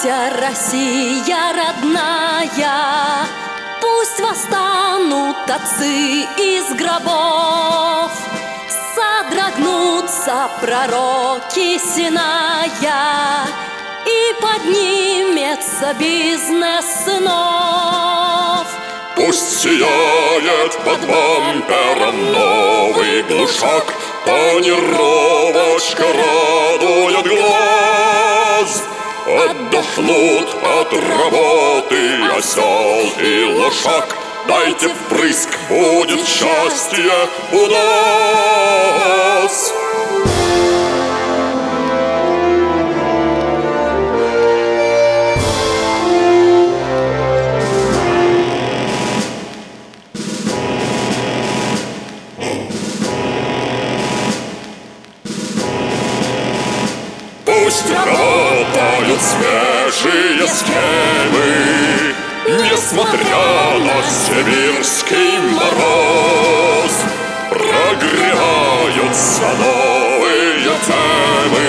Просыпайся, Россия родная, пусть восстанут отцы из гробов, содрогнутся пророки Синая, и поднимется бизнес сынов. Пусть сияет под бампером новый глушак, тонировочка радует глаз. Отдохнут от работы осел и лошак, дайте впрыск, будет счастье у нас. Пусть работают свежие схемы, несмотря на сибирский мороз. Прогреваются новые темы,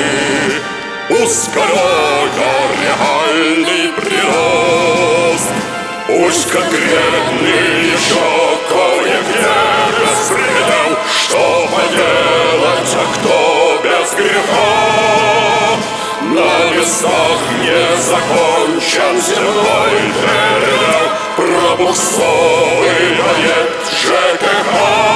ускоряя реальный прирост. Пусть конкретный еще кое-где распредел, что поделать, а кто без греха. На местах не закончен земной передел, пробуксовывает ЖКХ.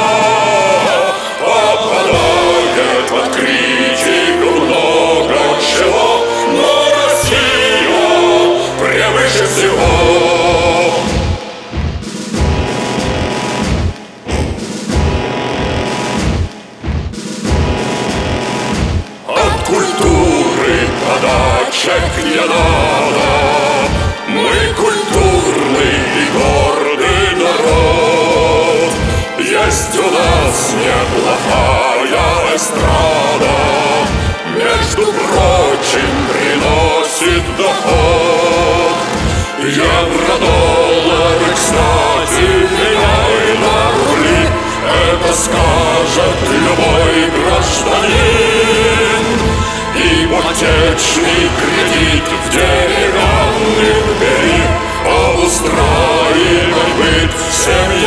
Попадает под критику много чего, но Россия превыше всего. От культуры подачек не надо, мы культурный и гордый народ. Есть у нас неплохая эстрада, между прочим, приносит доход. Евро-доллары, кстати, меняй на рубли, это скажет любой гражданин. Ипотечный кредит в деревянных бери, обустраивай быт семьи.